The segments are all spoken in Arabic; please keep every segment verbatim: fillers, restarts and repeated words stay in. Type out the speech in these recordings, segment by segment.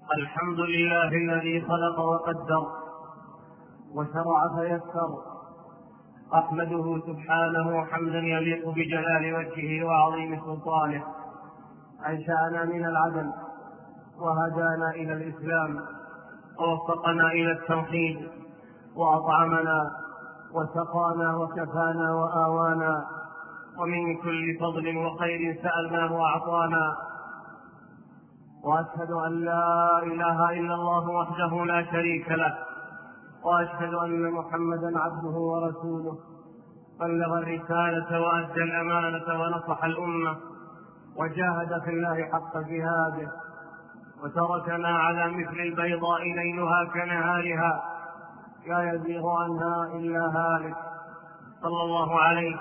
الحمد لله الذي خلق وقدر وشرع فيسر، أحمده سبحانه حمدا يليق بجلال وجهه وعظيم سلطانه. أنشأنا من العدم وهدانا إلى الإسلام ووفقنا إلى التوحيد، وأطعمنا وسقانا وكفانا وآوانا، ومن كل فضل وخير سألناه وأعطانا. وأشهد أن لا إله إلا الله وحده لا شريك له، وأشهد أن محمدا عبده ورسوله، بلغ الرسالة وأدى الأمانة ونصح الأمة وجاهد في الله حق جهاده، وتركنا على مثل البيضاء ليلها كنهارها لا يزيغ عنها إلا هالك، صلى الله عليه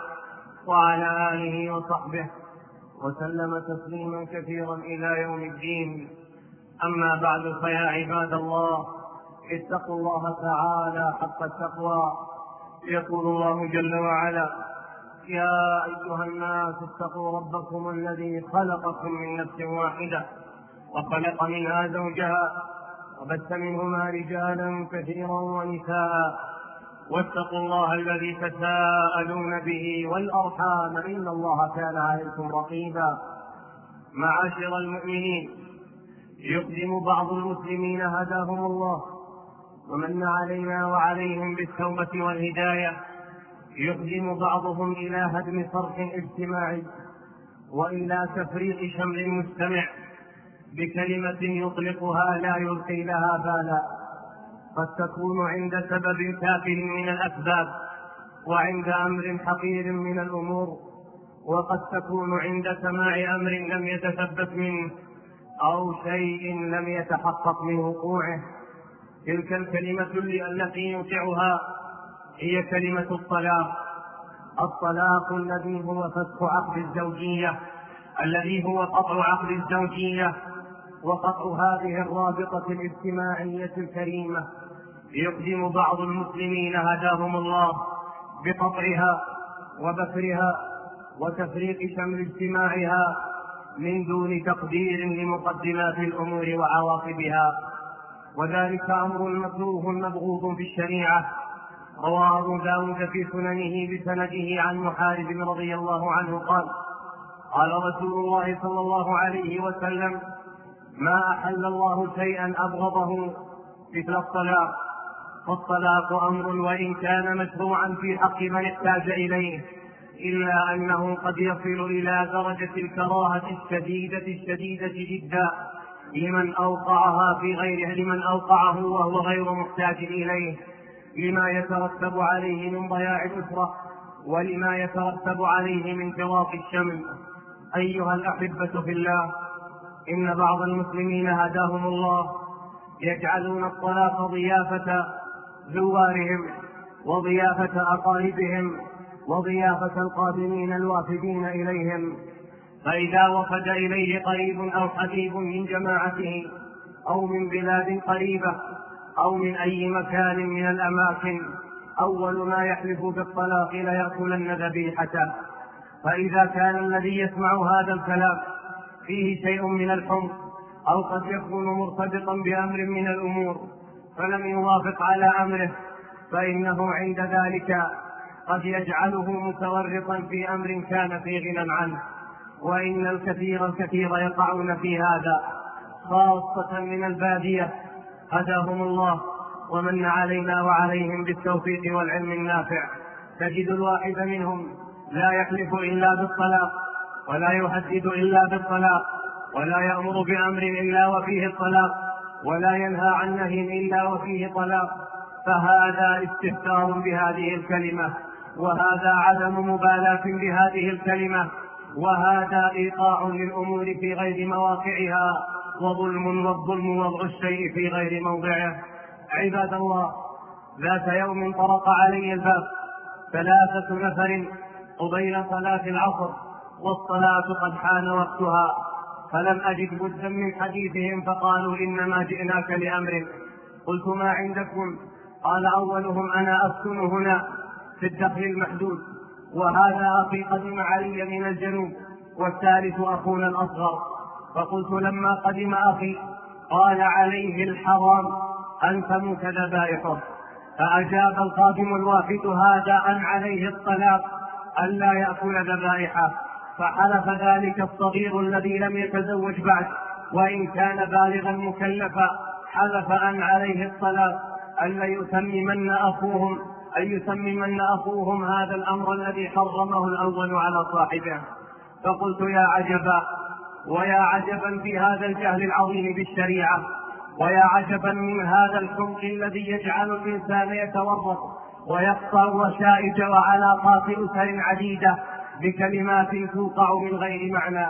وعلى آله وصحبه وسلم تسليما كثيرا إلى يوم الدين. أما بعد، فيا عباد الله، اتقوا الله تعالى حق التقوى. يقول الله جل وعلا: يا أيها الناس اتقوا ربكم الذي خلقكم من نفس واحدة وخلق منها زوجها وبث منهما رجالا كثيرا ونساء، واتقوا الله الذي تساءلون به والأرحام إن الله كان عليكم رقيبا. معاشر المؤمنين، يقدم بعض المسلمين هداهم الله ومن علينا وعليهم بالتوبة والهداية، يقدم بعضهم إلى هدم صرح اجتماعي وإلى تفريق شمل المجتمع بكلمة يطلقها لا يلقي لها بالا، قد تكون عند سبب تافه من الأسباب، وعند أمر حقير من الأمور، وقد تكون عند سماع أمر لم يتثبت منه أو شيء لم يتحقق من وقوعه. تلك الكلمة التي يوقعها هي كلمة الطلاق. الطلاق الذي هو فسخ عقد الزوجية، الذي هو قطع عقد الزوجية وقطع هذه الرابطة الاجتماعية الكريمة. يقدم بعض المسلمين هداهم الله بقطعها وبثرها وتفريق شمل اجتماعها من دون تقدير لمقدمات الأمور وعواقبها، وذلك أمر مكروه مبغوض في الشريعة. رواه أبو داود في سننه بسنده عن محارب رضي الله عنه قال: قال رسول الله صلى الله عليه وسلم: ما أحل الله شيئا أبغضه مثل الطلاق، فالطلاق أمر وإن كان مشروعا في حق من احتاج إليه، إلا أنه قد يصل إلى درجة الكراهة الشديدة الشديدة جدا لمن أوقعها في غيره لمن أوقعه وهو غير محتاج إليه، لما يترتب عليه من ضياع الأسرة ولما يترتب عليه من فراق الشمل. أيها الأحبة في الله، إن بعض المسلمين هداهم الله يجعلون الطلاق ضيافة زوارهم وضيافة أقاربهم وضيافة القادمين الوافدين إليهم، فإذا وفد إليه قريب أو حبيب من جماعته أو من بلاد قريبة أو من أي مكان من الأماكن، أول ما يحلف بالطلاق ليأكلن ذبيحته. فإذا كان الذي يسمع هذا الكلام فيه شيء من الحمق أو قد يكون مرتبطا بأمر من الأمور فلم يوافق على أمره، فإنه عند ذلك قد يجعله متورطا في أمر كان في غنى عنه. وإن الكثير الكثير يقعون في هذا، خاصة من البادية، هداهم الله ومن علينا وعليهم بالتوفيق والعلم النافع. تجد الواحد منهم لا يحلف إلا بالطلاق، ولا يهدد إلا بالطلاق، ولا يأمر بأمر إلا وفيه الطلاق، ولا ينهى عن نهي إلا وفيه طلاق. فهذا استهتار بهذه الكلمة، وهذا عدم مبالاة بهذه الكلمة، وهذا إيقاع للأمور في غير مواقعها، وظلم، والظلم وضع الشيء في غير موضعه. عباد الله، ذات يوم طرق علي الباب ثلاثة نفر قبيل صلاة العصر والصلاة قد حان وقتها، فلم أجد بدا من حديثهم، فقالوا: إنما جئناك لأمر. قلت: ما عندكم؟ قال أولهم: أنا أسكن هنا في الدخل المحدود، وهذا أخي قدم علي من الجنوب، والثالث أخونا الأصغر. فقلت لما قدم أخي قال عليه الحرام أن تموت ذبائحه. فأجاب الخادم الواحد هذا أن عليه الطلاق ألا يأكل ذبائحه. فحلف ذلك الصغير الذي لم يتزوج بعد وإن كان بالغا مكلفا، حلف أن عليه الطلاق ألا يتممن أخوهم أن يتممن أخوهم هذا الأمر الذي حرمه الأول على صاحبه. فقلت يا عجبا ويا عجبا في هذا الجهل العظيم بالشريعة، ويا عجبا من هذا الحمق الذي يجعل الإنسان يتورط ويقطع وشائج وعلاقات أسر عديدة بكلمات توقع من غير معنى.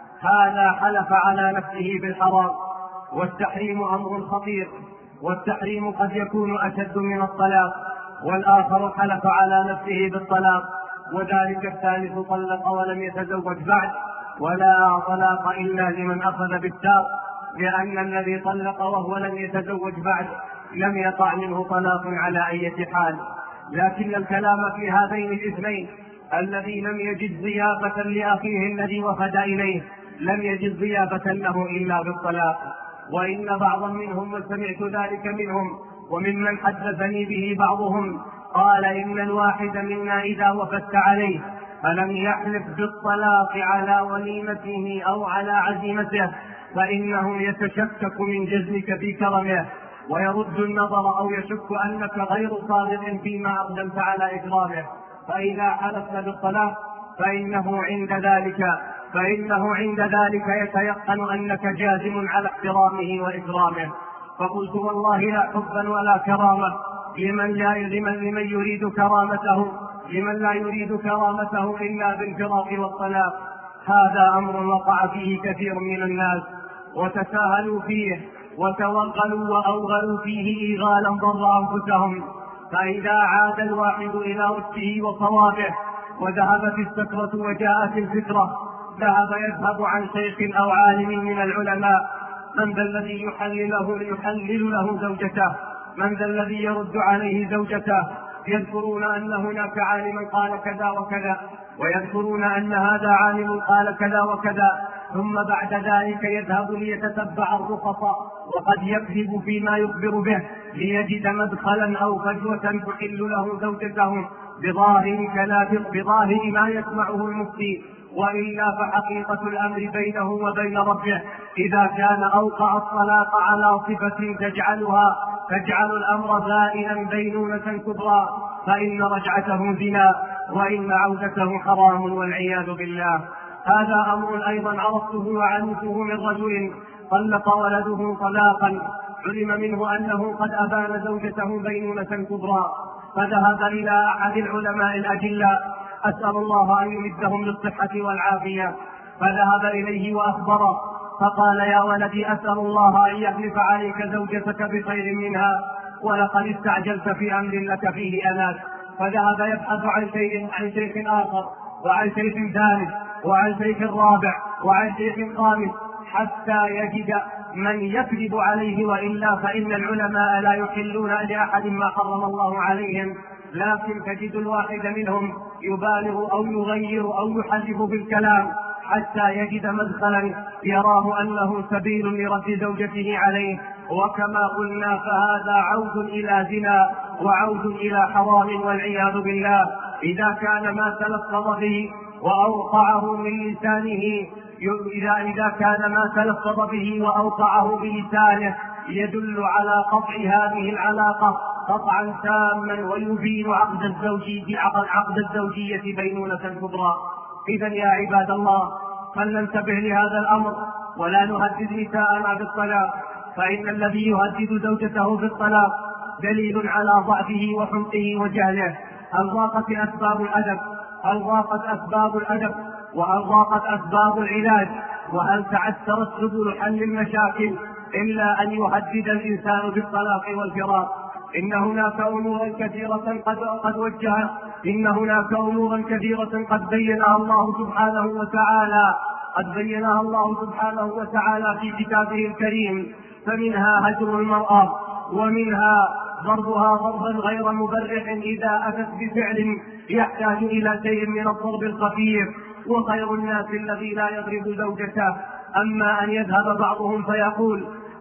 هذا حلف على نفسه بالحرام، والتحريم أمر خطير، والتحريم قد يكون أشد من الطلاق. والآخر حلف على نفسه بالطلاق، وذلك الثالث طلق ولم يتزوج بعد، ولا طلاق إلا لمن أخذ بالساق، لأن الذي طلق وهو لم يتزوج بعد لم يقع منه طلاق على أي حال. لكن الكلام في هذين الاثنين الذي لم يجد ضيافة لأخيه الذي وفد إليه لم يجد ضيافة له إلا بالطلاق. وإن بعضا منهم، وسمعت ذلك منهم وممن حدثني به بعضهم، قال إن الواحد منا إذا وفدت عليه فلم يحلف بالطلاق على وليمته أو على عزيمته فإنه يتشكك من جزمك في كرمه ويرد النظر أو يشك أنك غير صادق فيما أقدمت على إكرامه. فإذا حلفت بالطلاق فإنه عند ذلك فإنه عند ذلك يتيقن أنك جازم على احترامه وإكرامه. فقلت والله لا حبا ولا كرامة لمن, لا لمن, لمن يريد كرامته لمن لا يريد كرامته إلا بالفراق والطلاق. هذا أمر وقع فيه كثير من الناس وتساهلوا فيه وتوغلوا وأوغلوا فيه إيغالا ضر أنفسهم. فإذا عاد الواحد إلى رشده وصوابه وذهبت السكرة وجاءت الفكرة، ذهب يذهب عن شيخ أو عالم من العلماء. من ذا الذي يحلله ليحلل له زوجته؟ من ذا الذي يرد عليه زوجته؟ يذكرون أن هناك عالما قال كذا وكذا، ويذكرون أن هذا عالم قال كذا وكذا، ثم بعد ذلك يذهب ليتتبع الرخص وقد يكذب فيما يخبر به ليجد مدخلا أو فجوة تحل له زوجته بظاهر كلام بظاهر ما يسمعه المفتي، وإلا فحقيقة الأمر بينه وبين ربه إذا كان أوقع الطلاق على صفة تجعلها تجعل الأمر بائنا بينونة كبرى فإن رجعته زنا وإن عودته حرام والعياذ بالله. هذا أمر أيضا عرفته وعلمته من رجل طلق ولده طلاقا علم منه أنه قد أبان زوجته بينونة كبرى، فذهب إلى أحد العلماء الأجلاء أسأل الله أن يمدهم بالصحة والعافية، فذهب إليه وأخبره فقال يا ولدي أسأل الله أن يخلف عليك زوجتك بخير منها، ولقد استعجلت في أمر لك فيه أناك. فذهب يبحث عن شيء عن شيخ آخر وعن شيخ ثالث وعن شيخ رابع وعن شيخ خامس حتى يجد من يكذب عليه، وإلا فإن العلماء لا يحلون لأحد ما حرم الله عليهم، لكن تجد الواحد منهم يبالغ أو يغير أو يحذف بالكلام حتى يجد مدخلا يراه أنه سبيل لرد زوجته عليه. وكما قلنا فهذا عود إلى زنا وعود إلى حرام والعياذ بالله. إذا كان ما تلفظ به وأوقعه من لسانه إذا, إذا كان ما تلفظ به وأوقعه بلسانه يدل على قطع هذه العلاقة قطعا تاما ويبين عقد الزوجية عقد الزوجية بينونة كبرى. إذا يا عباد الله فلننتبه لهذا الأمر ولا نهدد نساءنا بالطلاق، فإن الذي يهدد زوجته بالطلاق دليل على ضعفه وحمقه وجهله. هل ضاقت أسباب الأدب هل ضاقت أسباب الأدب وهل ضاقت أسباب العلاج وهل تعثرت سبل حل المشاكل إلا أن يهدد الإنسان بالطلاق والفراق؟ إن هناك أمورا كثيرة قد, قد وجهت إن هناك أمورا كثيرة قد بينها الله سبحانه وتعالى قد بينها الله سبحانه وتعالى في كتابه الكريم، فمنها هجر المرأة، ومنها ضربها ضربا غير مبرح إذا أتت بفعل يحتاج إلى شيء من الضرب الخفيف. وخير الناس الذي لا يضرب زوجته. أما أن يذهب بعضهم فيقول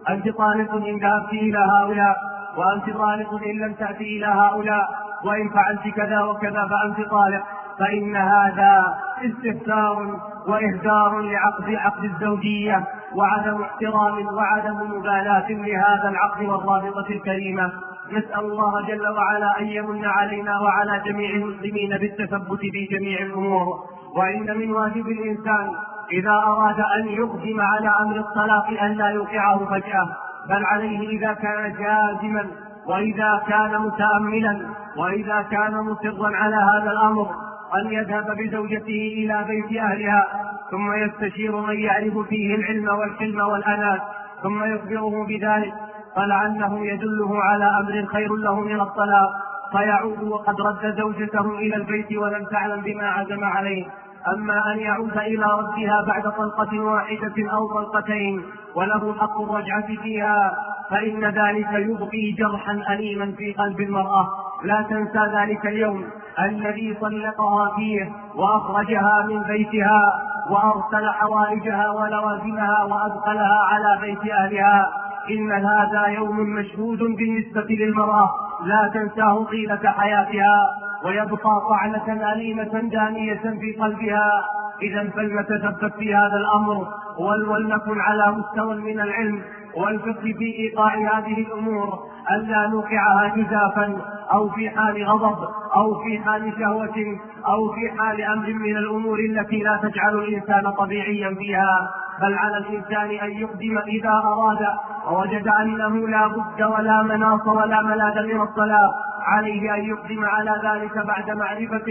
أنت طالق إن ذهبت إلى هؤلاء، وأنت طالق إن لم تأتي إلى هؤلاء، وإن فعلت كذا وكذا فأنت طالق. فإن هذا استهتار وإهدار لعقد عقد الزوجية، وعدم احترام وعدم مبالاة لهذا العقد والرابطة الكريمة. نسأل الله جل وعلا أن يمن علينا وعلى جميع المسلمين بالتثبت في جميع الأمور. وإن من واجب الإنسان إذا أراد أن يقدم على أمر الطلاق أن لا يوقعه فجأة، بل عليه إذا كان جازما، وإذا كان متأملا، وإذا كان مصرا على هذا الأمر أن يذهب بزوجته إلى بيت أهلها، ثم يستشير من يعرف فيه العلم والحلم والأنات، ثم يخبره بذلك، فلعله يدله على أمر خير له من الطلاق، فيعود وقد رد زوجته إلى البيت ولم تعلم بما عزم عليه. أما أن يعود إلى ردها بعد طلقة واحدة أو طلقتين وله حق الرجعة فيها، فإن ذلك يبقي جرحا أليما في قلب المرأة. لا تنسى ذلك اليوم الذي طلقها فيه وأخرجها من بيتها وأرسل حوائجها ولوازمها وأدخلها على بيت أهلها. إن هذا يوم مشهود بالنسبة للمرأة لا تنساه طيلة حياتها، ويبقى طعنة أليمة دانية في قلبها. إذا فلنتثبت في هذا الأمر، ولنكن على مستوى من العلم والفقه في إيقاع هذه الأمور، ألا نوقعها جزافا أو في حال غضب أو في حال شهوة أو في حال أمر من الأمور التي لا تجعل الإنسان طبيعيا فيها. بل على الإنسان أن يقدم إذا أراد ووجد أنه لا بد ولا مناص ولا ملاذ من الصلاة، عليه أن يقدم على ذلك بعد معرفة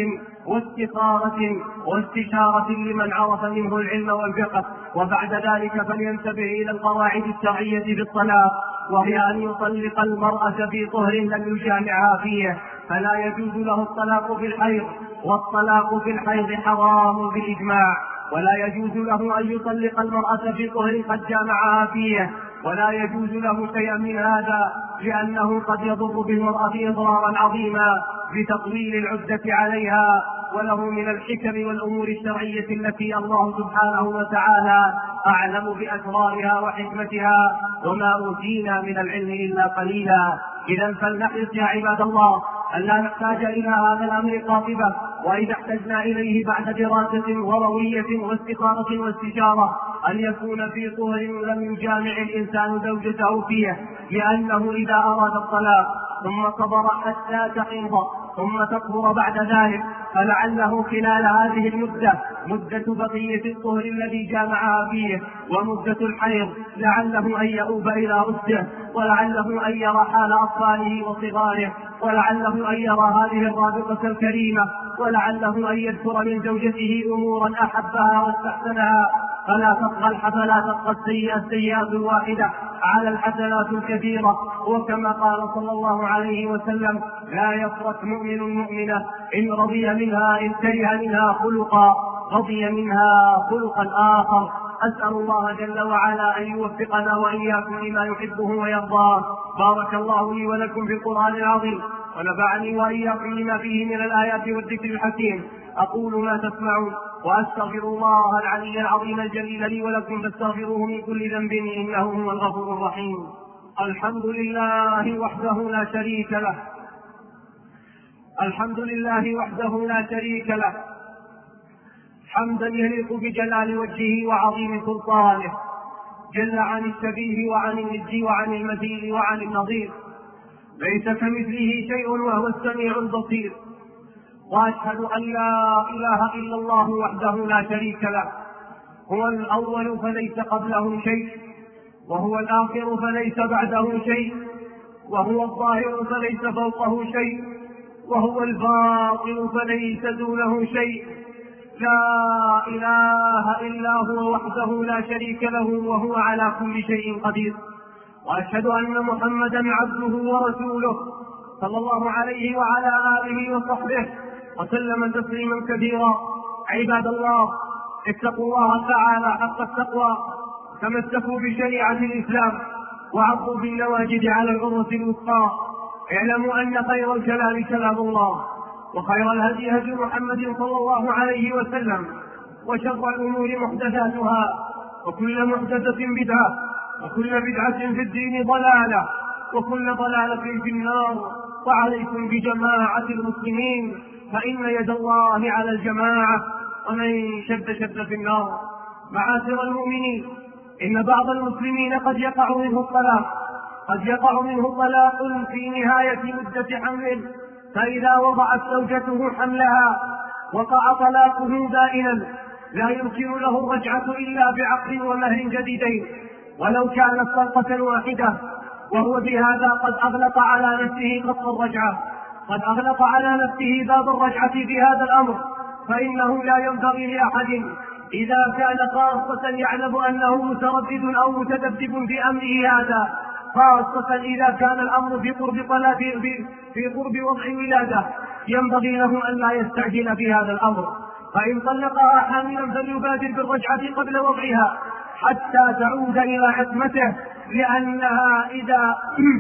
واستخارة واستشارة لمن عرف منه العلم والفقه. وبعد ذلك فلينتبه إلى القواعد الشرعية في الصلاة، وهي أن يطلق المرأة في طهر لم يجامعها فيه، فلا يجوز له الطلاق في الحيض، والطلاق في الحيض حرام بالإجماع. ولا يجوز له أن يطلق المرأة في طهر قد جامعها فيه، ولا يجوز له شيئا من هذا، لأنه قد يضر بالمرأة إضرارا عظيما بتطويل العدة عليها. وله من الحكم والأمور الشرعية التي الله سبحانه وتعالى أعلم بأسرارها وحكمتها، وما أوتينا من العلم إلا قليلا. إذا فلنحرص يا عباد الله أن لا نحتاج إلى هذا الأمر قاطبة، وإذا احتجنا إليه بعد دراسة وروية واستخارة واستشارة أن يكون في طهر لم يجامع الإنسان زوجته فيه، لأنه إذا أراد الطلاق ثم صبر حتى تحيض ثم تطهر بعد ذلك، فلعله خلال هذه المدة مدة بقية الطهر الذي جامعها فيه ومدة الحيض لعله أن يؤوب إلى رشده، ولعله أن يرى حال أطفاله وصغاره، ولعله أن يرى هذه الرابطة الكريمة، ولعله أن يذكر من زوجته أمورا أحبها واستحسنها. فلا تطغى الحسنات تطغى السيئة السيئات الواحدة على الحسنات الكثيرة. وكما قال صلى الله عليه وسلم: لا يفرق مؤمن مؤمنة إن رضي منها إن كره منها خلقا رضي منها خلقا آخر. أسأل الله جل وعلا أن يوفقنا وإياكم لما يحبه ويرضاه. بارك الله لي ولكم في القرآن العظيم، ونفعني وإياكم لما فيه من الآيات والذكر الحكيم. أقول ما تسمعون وأستغفر الله العلي العظيم الجليل لي ولكم فاستغفروه من كل ذنب إنه هو الغفور الرحيم. الحمد لله وحده لا شريك له الحمد لله وحده لا شريك له حمدا يليق بجلال وجهه وعظيم سلطانه، جل عن الشبيه وعن الند وعن المثيل وعن النظير، ليس كمثله شيء وهو السميع البصير. وأشهد أن لا إله إلا الله وحده لا شريك له، هو الأول فليس قبله شيء، وهو الآخر فليس بعده شيء، وهو الظاهر فليس فوقه شيء، وهو الباطن فليس دونه شيء. لا إله إلا هو وحده لا شريك له، وهو على كل شيء قدير. وأشهد أن محمدا عبده ورسوله صلى الله عليه وعلى آله وصحبه وسلم تسليما كثيرا. عباد الله، اتقوا الله تعالى حق التقوى، تمسكوا بشريعة الإسلام وعضوا بالنواجذ على العروة الوثقى. اعلموا أن خير الكلام كلام الله، وخير الهدي هدي محمد صلى الله عليه وسلم، وشر الأمور محدثاتها، وكل محدثة بدعة، وكل بدعة في الدين ضلالة، وكل ضلالة في النار. وعليكم بجماعة المسلمين، فإن يد الله على الجماعة، ومن شد شد في النار. معاشر المؤمنين، إن بعض المسلمين قد يقع منه الطلاق قد يقع منه طلاق في نهاية مدة حمل، فإذا وضعت زوجته حملها وقع طلاقه دائما، لا يمكن له الرجعة إلا بعقد ومهر جديدين، ولو كانت طلقة واحدة، وهو بهذا قد أغلق على نفسه قط الرجعة قد أغلق على نفسه باب الرجعة في هذا الأمر. فإنه لا ينبغي لأحد إذا كان خاصة يعلم أنه متردد أو متذبذب في أمره هذا، خاصة إذا كان الأمر في قرب طلاق في, في قرب وضع ولادة، ينبغي له أن لا يستعجل في هذا الأمر. فإن طلقها حاملا فليبادر بالرجعة قبل وضعها حتى تعود إلى عصمته، لأنها إذا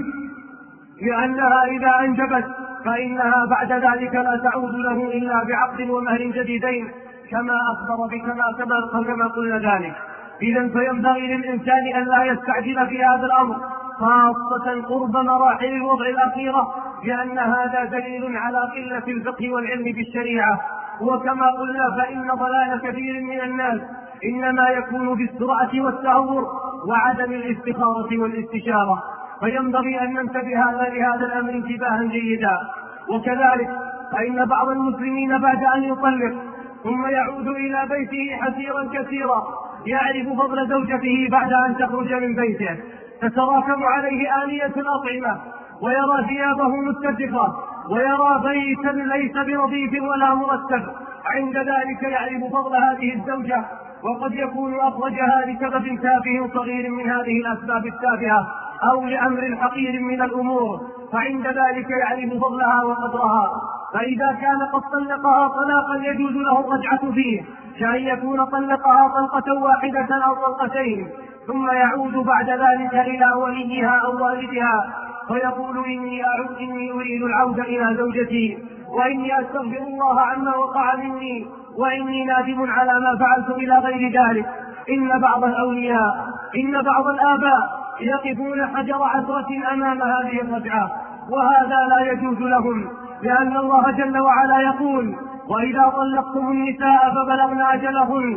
لأنها إذا أنجبت فإنها بعد ذلك لا تعود له إلا بعقد ومهر جديدين، كما أخبر بكما كما كما قلنا ذلك. إذا فينبغي للإنسان أن لا يستعجل في هذا الأمر، خاصة قرب مراحل الوضع الأخيرة، لأن هذا دليل على قلة الفقه والعلم بالشريعة. وكما قلنا فإن ضلال كثير من الناس إنما يكون بالسرعة والتهور وعدم الاستخارة والاستشارة، فينبغي أن ننتبه لهذا الأمر انتباها جيدا. وكذلك فإن بعض المسلمين بعد أن يطلق ثم يعود إلى بيته حسيرا كثيرا، يعرف فضل زوجته بعد أن تخرج من بيته، تتراكم عليه آنية الأطعمة، ويرى ثيابه متسخة، ويرى بيتا ليس بنظيف ولا مرتب. عند ذلك يعرف فضل هذه الزوجة، وقد يكون أخرجها لسبب تافه صغير من هذه الأسباب التافهة، أو لأمر حقير من الأمور، فعند ذلك يعرف فضلها وقدرها. فإذا كان قد طلقها طلاقا يجوز له الرجعة فيه، كأن يكون طلقها طلقة واحدة أو طلقتين، ثم يعود بعد ذلك إلى وليها أو والدها فيقول إني أعود إني أريد العودة إلى زوجتي، وإني أستغفر الله عما وقع مني، وإني نادم على ما فعلت إلى غير ذلك. إن بعض الأولياء إن بعض الآباء يقفون حجر عثرة أمام هذه الرجعة، وهذا لا يجوز لهم، لأن الله جل وعلا يقول: وإذا طلقتم النساء فبلغن أجلهن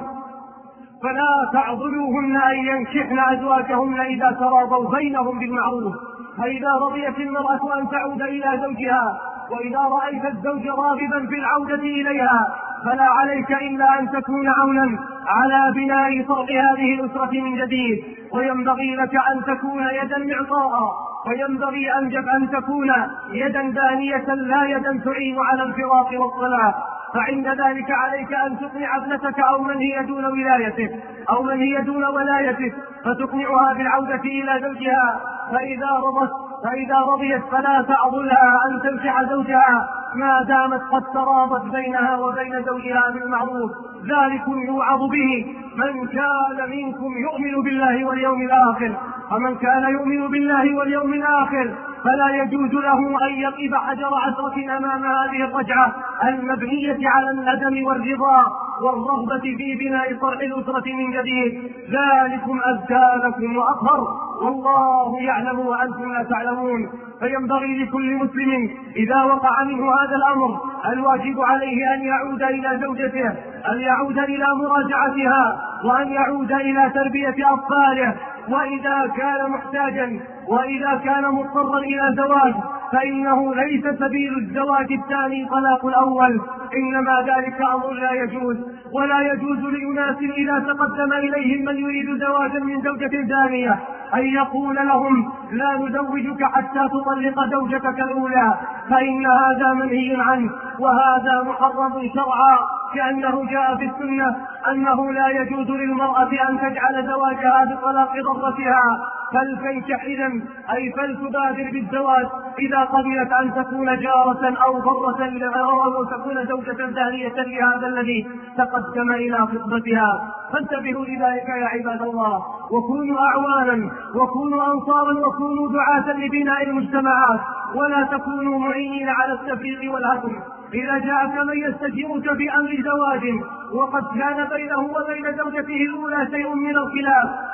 فلا تعضلوهن أن ينكحن أزواجهن إذا تراضوا بينهم بالمعروف. فإذا رضيت المرأة أن تعود إلى زوجها، وإذا رأيت الزوج راغبا في العودة إليها، فلا عليك إلا أن تكون عونا على بناء طرق هذه الأسرة من جديد، وينبغي لك أن تكون يدا معطاء، وينبغي أن تكون يدا دانية لا يدا تعين على الفراق والطلاق. فعند ذلك عليك أن تقنع ابنتك أو من هي دون ولايتك أو من هي دون ولايتك فتقنعها بالعودة إلى زوجها، فإذا رضت فإذا رضيت فلا تعضلها أن تنكح زوجها ما دامت قد تراضت بينها وبين زوجها بالمعروف. ذلكم يوعظ به من كان منكم يؤمن بالله واليوم الآخر، ومن كان يؤمن بالله واليوم الآخر فلا يجوز له أن يقف حجر عثرة أمام هذه الرجعة المبنية على الندم والرضا والرغبة في بناء طرح الأسرة من جديد. ذلكم أزكى لكم وأطهر، والله يعلم وأنتم لا تعلمون. فينبغي لكل مسلم إذا وقع منه هذا الأمر الواجب عليه أن يعود إلى زوجته، أن يعود إلى مراجعتها، وأن يعود إلى تربية أطفاله، وإذا كان محتاجا وإذا كان مضطرا إلى زواج فإنه ليس سبيل الزواج الثاني طلاق الأول، إنما ذلك أمر لا يجوز. ولا يجوز لأناس إذا تقدم إليهم من يريد زواجا من زوجة ثانية أن يقول لهم: لا نزوجك حتى تطلق زوجتك الأولى، فإن هذا منهي عنه، وهذا محرم شرعا، كأنه جاء في السنة أنه لا يجوز للمرأة أن تجعل زواجها بطلاق ضرتها، فلتنكح إذن أي فلتبادر بالزواج إذا قبلت أن تكون جارة أو ضرة أو تكون زوجة ثانية لهذا الذي تقدم إلى خطبتها. فانتبهوا لذلك يا عباد الله، وكونوا أعوانا وكونوا أنصارا وكونوا دعاة لبناء المجتمعات، ولا تكونوا معينين على التفريق والهدم. إذا جاءك من يستجيرك بأمر زواج وقد كان بينه وبين زوجته الأولى شيء من الخلاف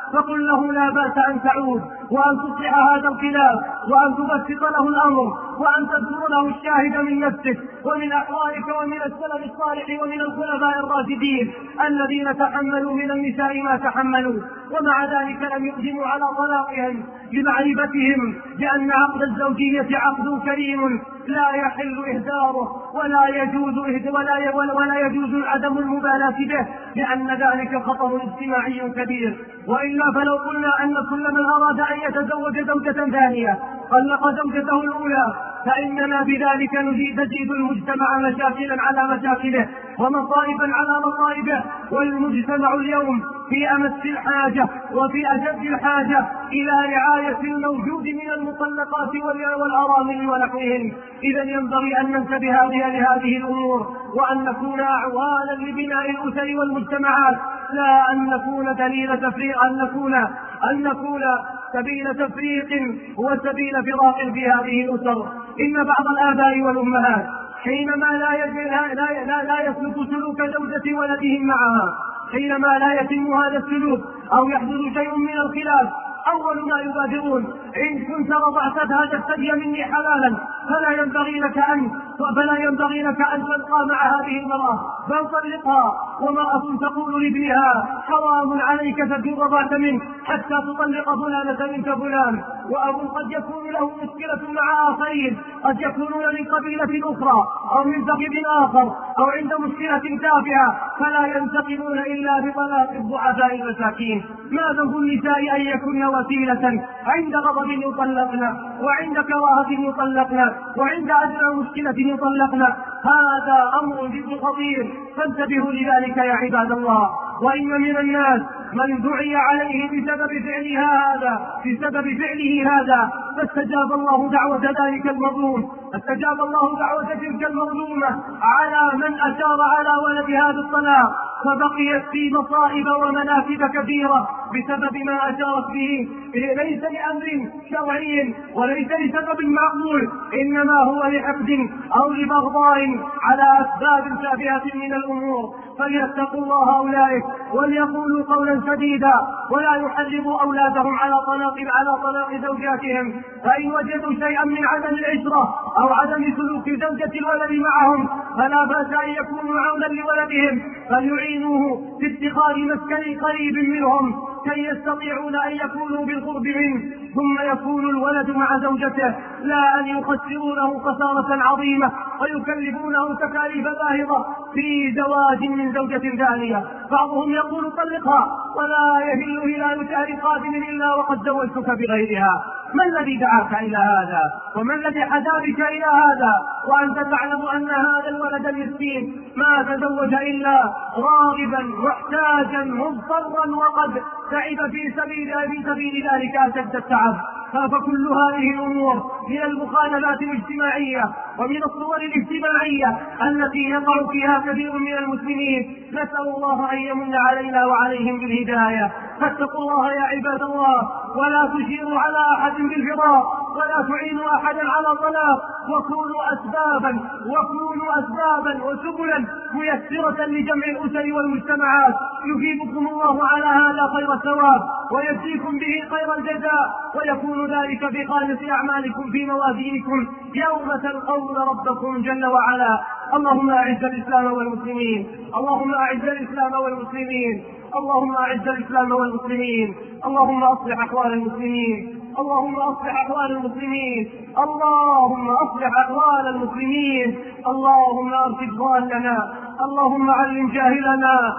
فقل له لا بأس أن تعود وأن تصلح هذا الخلاف وأن تبسط له الأمر وأن تذكر له الشاهد من نفسك ومن أحوالك ومن السلف الصالح ومن الخلفاء الراشدين الذين تحملوا من النساء ما تحملوا ومع ذلك لم يقدموا على طلاقهم لمعرفتهم بأن عقد الزوجية عقد كريم لا يحل إهداره ولا يجوز ولا ولا يجوز عدم المبالاة به، لأن ذلك خطر اجتماعي كبير. وإلا فلو قلنا أن كل من أراد أن يتزوج زوجة ثانية طلق زوجته الأولى فإننا بذلك نزيد المجتمع مشاكلا على مشاكله ومصائبا على مصائبه، والمجتمع اليوم في أمس الحاجة وفي أشد الحاجة إلى رعاية الموجود من المطلقات والأرامل ونحوهن. إذا ينبغي أن ننتبه لهذه الأمور وأن نكون أعوانا لبناء الأسر والمجتمعات، لا أن نكون دليل تفريق أن نكون أن نكون سبيل تفريق وسبيل فراق في هذه الأسر. إن بعض الآباء والأمهات حينما لا, لا, لا, لا يسلك سلوك زوجة ولدهم معها، حينما لا يتم هذا السلوك أو يحدث شيء من الخلاف، أول ما يبادرون إن كنت رضعت هذا الثدي مني حلالا فلا ينبغي لك أن فلا ينبغي لك أن تبقى مع هذه المرأة بل طلقها. وامرأة تقول لابنها حرام عليك فإن رضعت منه حتى تطلق فلانة بنت فلان. وأب قد يكون له مشكلة مع آخرين، قد يكونون من قبيلة أخرى أو من ثقب آخر أو عند مشكلة تافهة، فلا ينتقمون إلا بطلاق الضعفاء المساكين. ما ذنب النساء أن يكن وسيلة عند غضب يطلقنا وعند كراهة يطلقنا وعند أدنى مشكلة يطلقنا؟ هذا أمر جد خطير، فانتبهوا لذلك يا عباد الله. وإن من الناس من دعي عليه بسبب فعلها هذا بسبب فعله هذا فاستجاب الله دعوة ذلك المظلوم، استجاب الله دعوة تلك المظلومة على من أشار على ولدها بالطلاق، فبقيت في مصائب ومنافذ كثيرة بسبب ما أشارت به، ليس لأمر شرعي وليس لسبب معقول، إنما هو لحقد أو لبغضاء على أسباب تافهة من الأمور. فليتقوا الله أولئك وليقولوا قولا سديدا ولا يحرضوا أولادهم على طلاق على طلاق زوجاتهم. فإن وجدوا شيئا من عدم العشرة أو عدم سلوك زوجة الولد معهم فلا بأس أن يكونوا عونا لولدهم، فليعينوه في اتخاذ مسكن قريب منهم كي يستطيعون أن يكونوا بالقرب منه، ثم يكون الولد مع زوجته، لا أن يخسرونه خسارة عظيمة ويكلفونه تكاليف باهظة في زواج من زوجة ثانية. بعضهم يقول طلقها ولا يهل هلال شهر قادم إلا وقد زوجتك بغيرها. ما الذي دعاك إلى هذا؟ وما الذي حدا بك إلى هذا وأنت تعلم أن هذا الولد المسكين ما تزوج إلا راغبا محتاجا مضطرا وقد تعب في سبيل في سبيل ذلك أشد التعب؟ فكل هذه الأمور من المخالفات الاجتماعية ومن الصور الاجتماعية التي يقع فيها كثير من المسلمين. نسأل الله أن يمن علينا وعليهم بالهداية. فاتقوا الله يا عباد الله ولا تشيروا على أحد بالفراق ولا تعينوا أحدا على طلاق، وكونوا أسبابا وكونوا أسبابا وسبلا ميسرة لجمع الأسر والمجتمعات. يجيبكم الله على هذا خير الثواب ويجزيكم به خير الجزاء، ويكون ذلك بخالص أعمالكم في موازينكم يوم تلقون ربكم جل وعلا. اللهم أعز الإسلام والمسلمين، اللهم أعز الإسلام والمسلمين، اللهم أعز الإسلام والمسلمين، اللهم أصلح أحوال المسلمين، اللهم أصلح أحوال المسلمين، اللهم أصلح أحوال المسلمين، اللهم أرشد ضالنا، اللهم علم جاهلنا،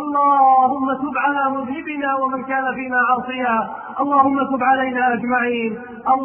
اللهم تب على مذنبنا ومن كان فينا عاصيا، اللهم تب علينا أجمعين،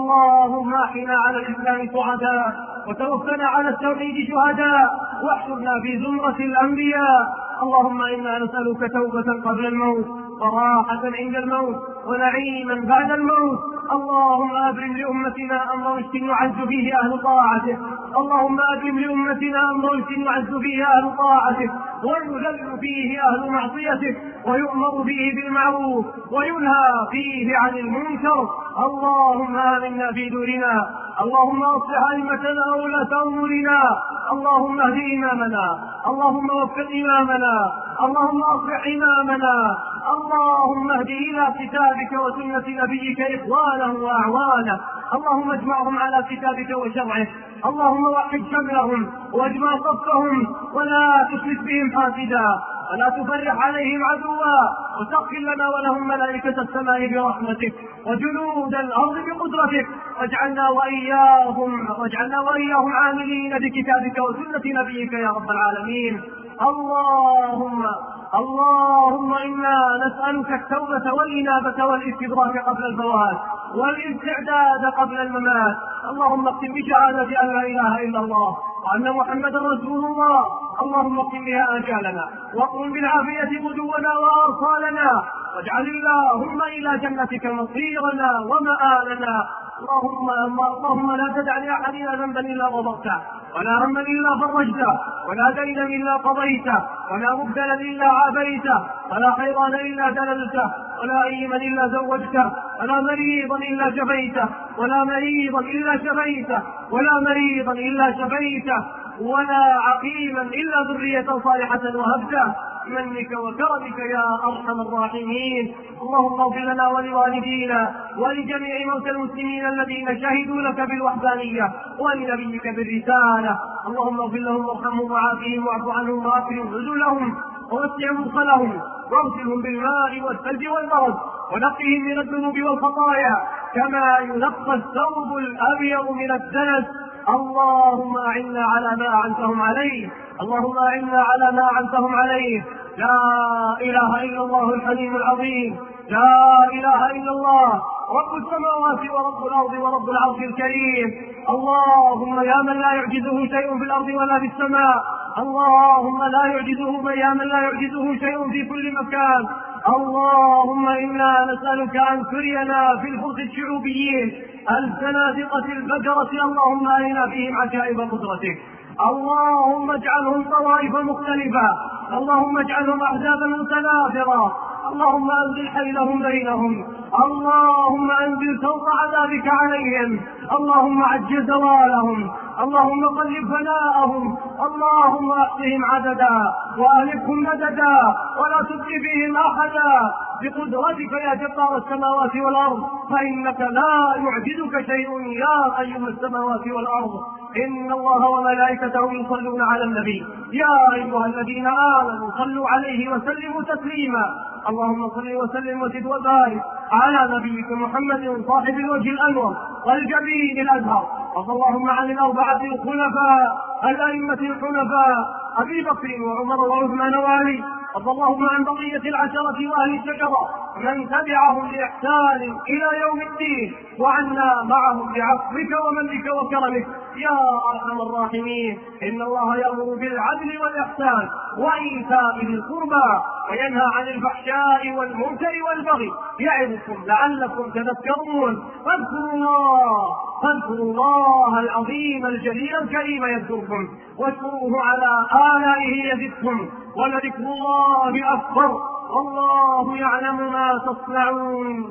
اللهم أحينا على الإسلام سعداء وتوفنا على التوحيد شهداء واحشرنا في زمرة الأنبياء. اللهم إنا نسألك توبة قبل الموت وراحة عند الموت ونعيما بعد الموت. اللهم أبرم لأمتنا أمر يعز فيه أهل طاعته، اللهم أبرم لأمتنا أمر يعز فيه أهل طاعته ويذل فيه أهل معصيته ويؤمر فيه بالمعروف وينهى فيه عن المنكر. اللهم آمنا في دورنا، اللهم أصلح أئمتنا وولاة أمورنا، اللهم اهد إمامنا، اللهم وفق إمامنا، اللهم أصلح إمامنا، اللهم اهد إلى كتابك وسنة نبيك إخوانه وأعوانه، اللهم اجمعهم على كتابك وشرعه، اللهم وحد شملهم واجمع صفهم ولا تشرك بهم حاسدا ولا تفرح عليهم عدوا، وسخر لنا ولهم ملائكة السماء برحمتك وجنود الأرض بقدرتك، واجعلنا وإياهم واجعلنا وإياهم عاملين بكتابك وسنة نبيك يا رب العالمين. اللهم اللهم إنا نسألك التوبة والإنابة والاستدراك قبل الفوات والاستعداد قبل الممات. اللهم اختم بشهادة أن لا إله إلا الله وأن محمدا رسول الله. اللهم اختم بها آجالنا واقم بالعافية غدونا وآصالنا، واجعل اللهم إلى جنتك مصيرنا ومآلنا. اللهم اللهم لا تدع لأحدنا ذنبا إلا غفرته، ولا هما إلا فرجته، ولا دينا إلا قضيته، ولا مبتلا إلا عافيته، ولا حيران إلا دللته، ولا أيما إلا زوجته، ولا مريضا إلا شفيته، ولا مريضا إلا شفيته، ولا مريضا إلا شفيته، ولا عقيما إلا ذرية صالحة وهبته بمنك وكرمك يا أرحم الراحمين. اللهم اغفر لنا ولوالدينا ولجميع موتى المسلمين الذين شهدوا لك بالوحدانية ولنبيك بالرسالة. اللهم اغفر لهم وارحمهم وعافهم واعف عنهم واكرم نزلهم ووسع مدخلهم واغسلهم بالماء والثلج والبرد ونقهم من الذنوب والخطايا كما ينقى الثوب الأبيض من الدنس. اللهم أعنا على ما أعنتهم عليه، اللهم أعنا على ما أعنتهم عليه. لا إله إلا الله الحليم العظيم، لا إله إلا الله رب السماوات ورب الأرض ورب العرش الكريم. اللهم يا من لا يعجزه شيء في الأرض ولا في السماء، اللهم لا يعجزه يا من لا يعجزه شيء في كل مكان. اللهم إنا نسألك أن ترينا في الفرق الشعوبيين الزنادقة الفجرة، اللهم أرنا فيهم عجائب قدرتك. اللهم اجعلهم طوائف مختلفة، اللهم اجعلهم أحزابا متنافرة، اللهم أنزل حيلهم بينهم، اللهم أنزل صوت عذابك عليهم، اللهم عجل زوالهم، اللهم قلب فناءهم، اللهم احصهم عددا وأهلكهم مددا ولا تبقي فيهم أحدا بقدرتك يا جبار السماوات والأرض، فإنك لا يعجزك شيء يا قيوم السماوات والأرض. إن الله وملائكته يصلون على النبي يا أيها الذين آمنوا صلوا عليه وسلموا تسليما. اللهم صل وسلم وزد وبارك على نبيك محمد صاحب الوجه الأنور والجبين الأزهر. وصلى اللهم عن الأربعة الخلفاء الأئمة الحنفاء أبي بكر وعمر وعثمان وعلي، وصلى اللهم عن بقية العشرة وأهل الشجرة من تبعهم بإحسان إلى يوم الدين، وعنا معهم بعفوك ومنك وكرمك يا أرحم الراحمين. إن الله يأمر بالعدل والإحسان وإيتاء ذي القربى وينهى عن الفحشاء والمنكر والبغي يعظكم لعلكم تذكرون. فاذكروا الله فاذكروا الله العظيم الجليل الكريم يذكركم، واشكروه على آلائه يزدكم، ولذكر الله أكبر والله يعلم ما تصنعون.